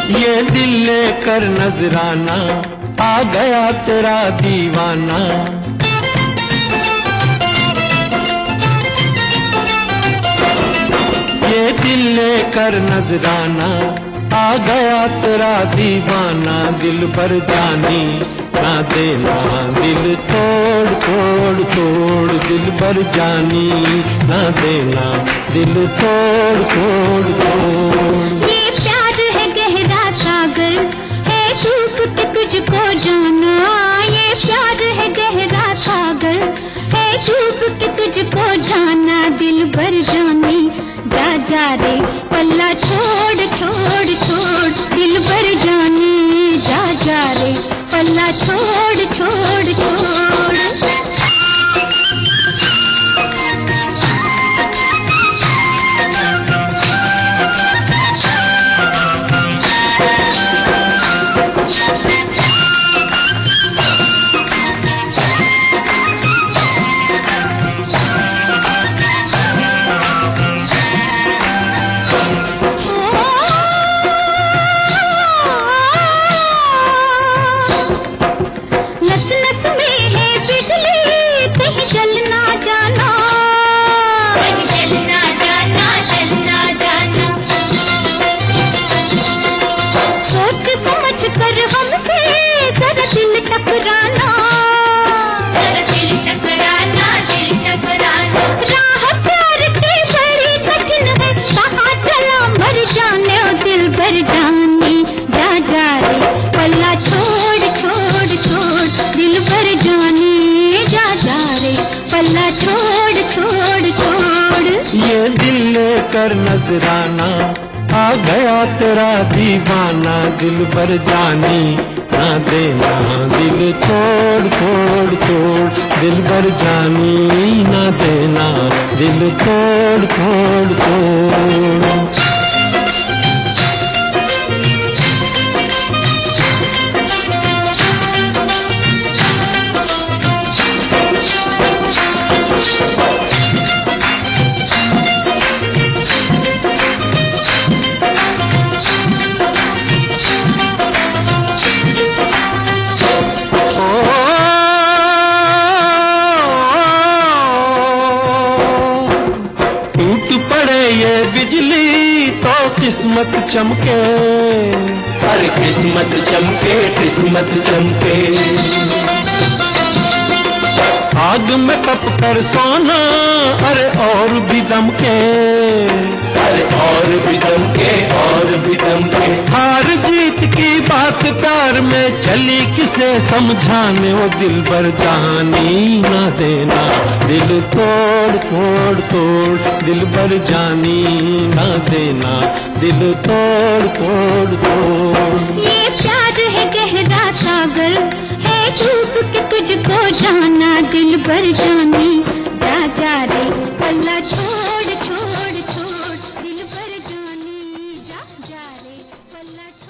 ये दिल लेकर नजराना आ गया तेरा दीवाना। ये दिल लेकर नजराना आ गया तेरा दीवाना। दिल पर जानी ना देना दिल तोड़ तोड़ तोड़। दिल पर जानी ना देना दिल तोड़ तोड़ तोड़। ये प्यार है गहरा सागर है डूब के तुझको जाना। ये प्यार है गहरा सागर है डूब के तुझको जाना। दिल भर जानी जा जा रे पल्ला छोड़ छोड़ छोड़। दिल भर जानी जा जा रे पल्ला छोड़ छोड़ छोड़। पल्ला छोड़ छोड़ छोड़। ये दिल लेकर नजराना आ गया तेरा दीवाना। दिल भर जानी ना देना दिल तोड़ तोड़ तोड़। दिल भर जानी ना देना दिल तोड़ तोड़ तोड़। ये बिजली तो किस्मत चमके। अरे किस्मत चमके किस्मत चमके। आग में तप कर सोना अरे और भी दमके। अरे और भी दमके और भी दमके। हार जीत की बात प्यार में चली किसे समझाने। वो दिल भर जानी ना देना दिल तोड़ तोड़ तोड़। दिल भर जानी ना देना दिल तोड़ तोड़ तोड़। ये प्यार है गहरा सागर है डूब के तुझको जाना। दिल भर जानी जा जा रे पल्ला छोड़ छोड़ छोड़। दिल भर जानी जा जा रे पल्ला